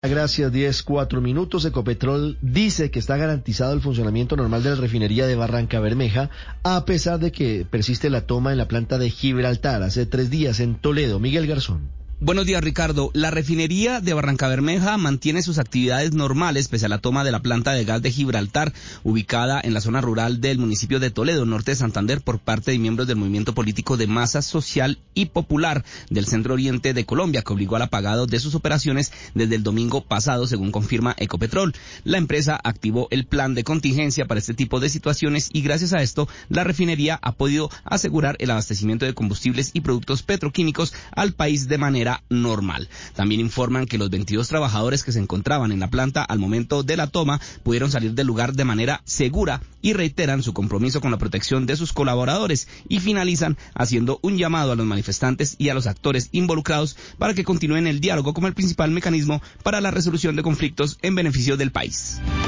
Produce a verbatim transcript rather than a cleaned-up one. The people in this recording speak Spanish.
Gracias, diez, cuatro minutos. Ecopetrol dice que está garantizado el funcionamiento normal de la refinería de Barranca Bermeja, a pesar de que persiste la toma en la planta de Gibraltar hace tres días en Toledo. Miguel Garzón. Buenos días, Ricardo. La refinería de Barranca Bermeja mantiene sus actividades normales pese a la toma de la planta de gas de Gibraltar, ubicada en la zona rural del municipio de Toledo, norte de Santander, por parte de miembros del movimiento político de masa social y popular del centro oriente de Colombia, que obligó al apagado de sus operaciones desde el domingo pasado, según confirma Ecopetrol. La empresa activó el plan de contingencia para este tipo de situaciones y gracias a esto, la refinería ha podido asegurar el abastecimiento de combustibles y productos petroquímicos al país de manera normal. También informan que los veintidós trabajadores que se encontraban en la planta al momento de la toma pudieron salir del lugar de manera segura y reiteran su compromiso con la protección de sus colaboradores y finalizan haciendo un llamado a los manifestantes y a los actores involucrados para que continúen el diálogo como el principal mecanismo para la resolución de conflictos en beneficio del país.